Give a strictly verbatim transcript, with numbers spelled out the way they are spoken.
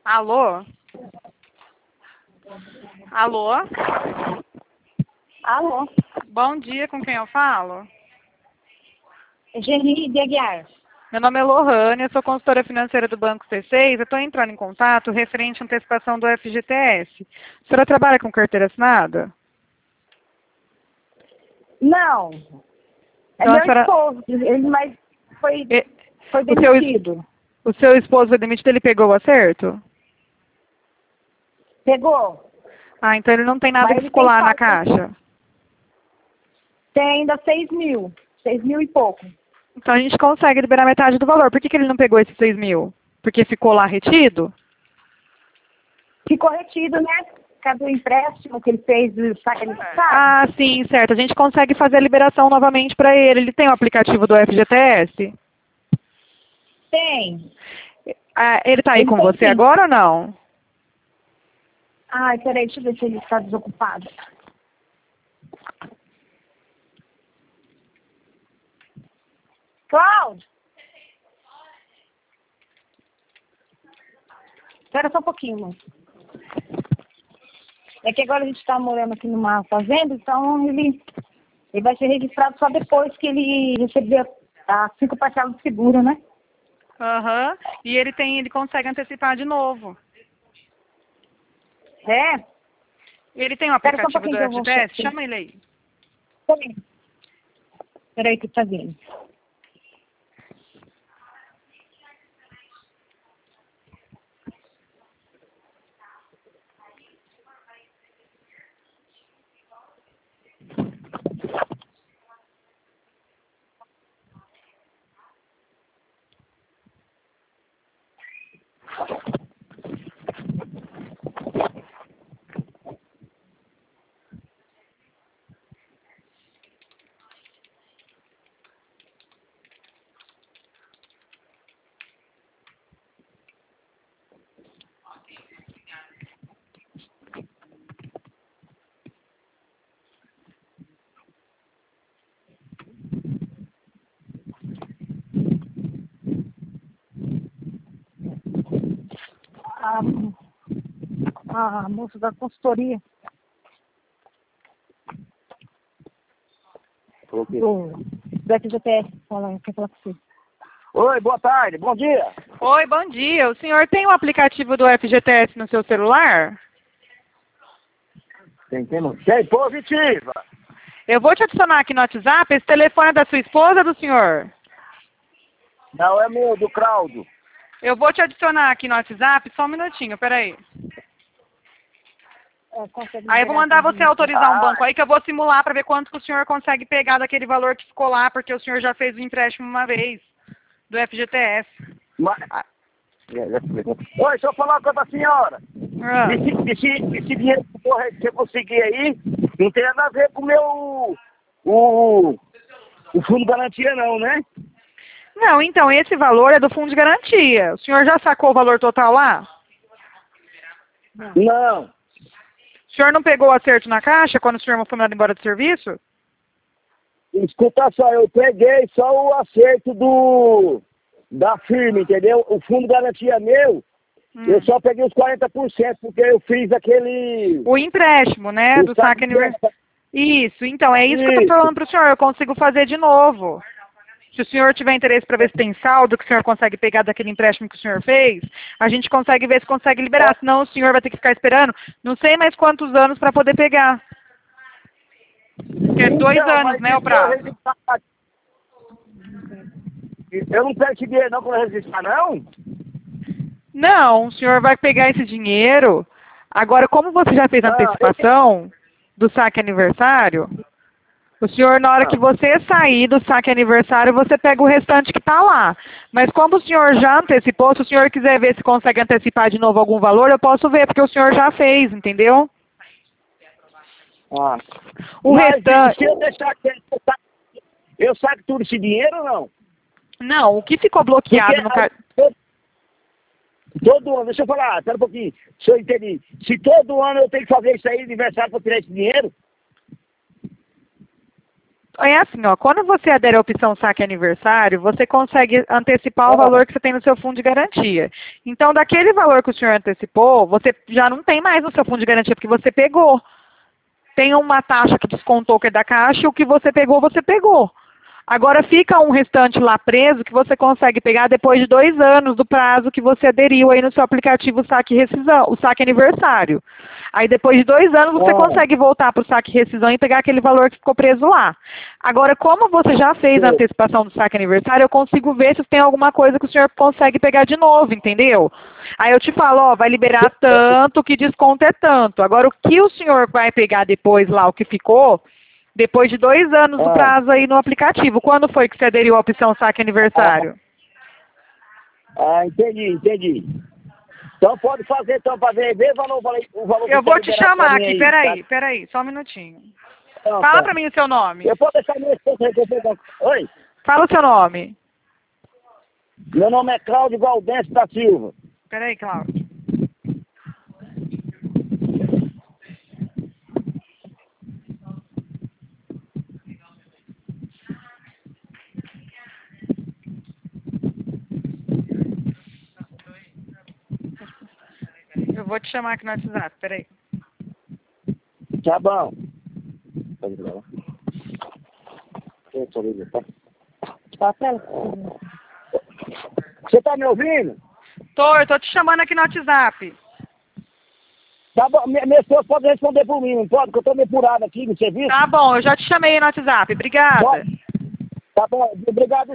Alô? Alô? Alô? Bom dia, com quem eu falo? Geni de Aguiar. Meu nome é Lohane, eu sou consultora financeira do Banco C seis. Eu estou entrando em contato referente à antecipação do F G T S. A senhora trabalha com carteira assinada? Não. É Então, meu a senhora... esposo. Ele mais foi, E... foi o, seu, demitido. o seu esposo foi demitido, ele pegou o acerto? Pegou. Ah, então ele não tem nada Mas que ele ficou tem lá na falta. caixa. Tem ainda seis mil. Seis mil e pouco. Então a gente consegue liberar metade do valor. Por que, que ele não pegou esses seis mil? Porque ficou lá retido? Ficou retido, né? Cadê o empréstimo que ele fez? Ele sabe? Ah, sim, certo. A gente consegue fazer a liberação novamente para ele. Ele tem o aplicativo do F G T S? Tem. Ah, ele está aí Ele com tem, você sim. agora ou não? Ai, peraí, deixa eu ver se ele está desocupado. Cláudio! Espera só um pouquinho, moço. É que agora a gente está morando aqui numa fazenda, então ele, ele vai ser registrado só depois que ele receber as cinco parcelas de seguro, né? Aham. E ele tem, ele consegue antecipar de novo. É? Ele tem o Espera só um aplicativo do pouquinho que eu vou... F G T S? Chama ele aí. Espera aí que tá vindo. A, a moça da consultoria Okay. do, do F G T S, fala, quer falar com você. Oi, boa tarde, bom dia. Oi, bom dia. O senhor tem o aplicativo do F G T S no seu celular? Tem, tem, não? Tem positiva. Eu vou te adicionar aqui no WhatsApp. Esse telefone é da sua esposa ou do senhor? Não, é meu, do Claudio. Eu vou te adicionar aqui no WhatsApp, só um minutinho, peraí. É, consegue Aí eu vou liberar mandar tudo você isso. autorizar um banco aí que eu vou simular para ver quanto que o senhor consegue pegar daquele valor que ficou lá, porque o senhor já fez o empréstimo uma vez do F G T S. Mas... Ah, Oi, deixa eu falar uma coisa pra senhora. ah. Esse, esse, esse dinheiro que eu consegui aí, não tem nada a ver com o meu... O, o fundo de garantia não, né? Não, então, esse valor é do fundo de garantia. O senhor já sacou o valor total lá? Não. O senhor não pegou o acerto na caixa quando o senhor foi mandado embora do serviço? Escuta só, eu peguei só o acerto do... da firma, entendeu? O fundo de garantia meu, Hum. eu só peguei os quarenta por cento porque eu fiz aquele... O empréstimo, né, o do saque aniversário. Isso, então, é isso, isso que eu tô falando para o senhor. Eu consigo fazer de novo. Se o senhor tiver interesse para ver se tem saldo, que o senhor consegue pegar daquele empréstimo que o senhor fez, a gente consegue ver se consegue liberar. Senão o senhor vai ter que ficar esperando não sei mais quantos anos para poder pegar. Porque é dois Então, anos, mas né, o isso prazo. eu registrar- Eu não pego esse dinheiro não para registrar, não? Não, o senhor vai pegar esse dinheiro. Agora, como você já fez a Ah, antecipação do saque aniversário, o senhor, na hora que você sair do saque aniversário, você pega o restante que está lá. Mas como o senhor já antecipou, se o senhor quiser ver se consegue antecipar de novo algum valor, eu posso ver, porque o senhor já fez, entendeu? Ah. O Mas restante... se eu deixar aqui, eu saco, eu saco tudo esse dinheiro ou não? Não, o que ficou bloqueado Porque no car... todo, todo ano, deixa eu falar, espera um pouquinho, se eu entendi. Se todo ano eu tenho que fazer isso aí, aniversário, para tirar esse dinheiro? É assim, ó, quando você adere à opção saque aniversário, você consegue antecipar o valor que você tem no seu fundo de garantia. Então, daquele valor que o senhor antecipou, você já não tem mais no seu fundo de garantia, porque você pegou. Tem uma taxa que descontou que é da Caixa, e o que você pegou, você pegou. Agora fica um restante lá preso que você consegue pegar depois de dois anos do prazo que você aderiu aí no seu aplicativo Saque Rescisão, o Saque Aniversário. Aí depois de dois anos você É. consegue voltar para o Saque Rescisão e pegar aquele valor que ficou preso lá. Agora, como você já fez a Sim. antecipação do Saque Aniversário, eu consigo ver se tem alguma coisa que o senhor consegue pegar de novo, entendeu? Aí eu te falo, ó, vai liberar tanto, que desconto é tanto. Agora, o que o senhor vai pegar depois lá, o que ficou, depois de dois anos do Ah. prazo aí no aplicativo. Quando foi que você aderiu à opção Saque Aniversário? Ah, entendi, entendi. Então pode fazer, então, para ver, ver o valor, o valor que Eu vou tá te liberado chamar pra mim aqui, aí, peraí, tá? peraí, só um minutinho. Então, Fala tá. pra mim o seu nome. Eu posso deixar minha esposa aí que eu pego- Oi? Fala o seu nome. Meu nome é Cláudio Valdense da Silva. Peraí, Cláudio. Eu vou te chamar aqui no WhatsApp, peraí. Tá bom. Pode gravar. Deixa eu ver, tá? Papel? Você tá me ouvindo? Tô, eu tô te chamando aqui no WhatsApp. Tá bom, minha, minha esposa pode responder por mim, não pode? Porque eu tô meio furado aqui no serviço. Tá bom, eu já te chamei no WhatsApp. Obrigada. Pode? Tá bom, obrigado.